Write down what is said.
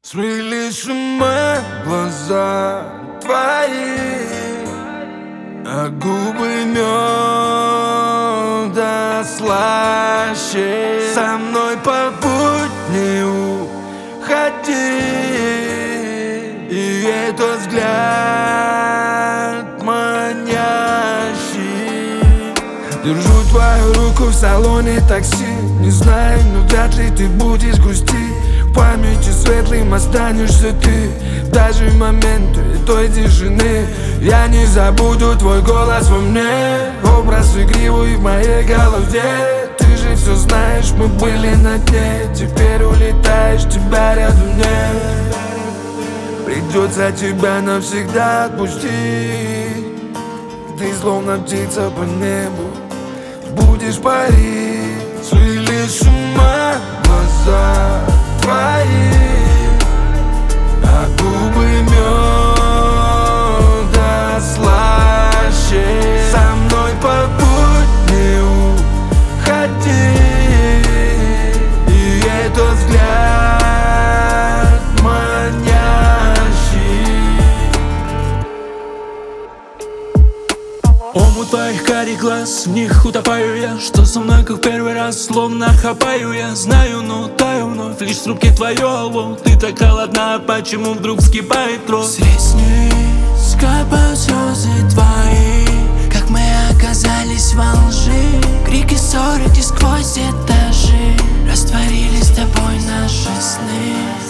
Свели с ума глаза твои, а губы меда слаще. Со мной по будни уходи, и этот взгляд манящий. Держу твою руку в салоне такси. Не знаю, но вряд ли ты будешь грустить. В памяти светлым останешься ты. Даже в моменты той тишины я не забуду твой голос во мне. Образ игривый в моей голове. Ты же все знаешь, мы были на дне. Теперь улетаешь, тебя рядом нет. Придется тебя навсегда отпустить. Ты словно птица по небу, будешь парить. Свели с ума глаза твои, а губы меда слаще. Со мной по будни уходи, и этот взгляд манящий. Омут твоих карих глаз, в них утопаю я. Что со мной, как в первый раз, словно хапаю я. Знаю, но таю вновь, лишь в трубке твое алло. Ты так холодна, почему вдруг вскипает кровь? С ресниц капают слезы твои, как мы оказались во лжи. Крики ссоры, где сквозь этажи растворились с тобой наши сны.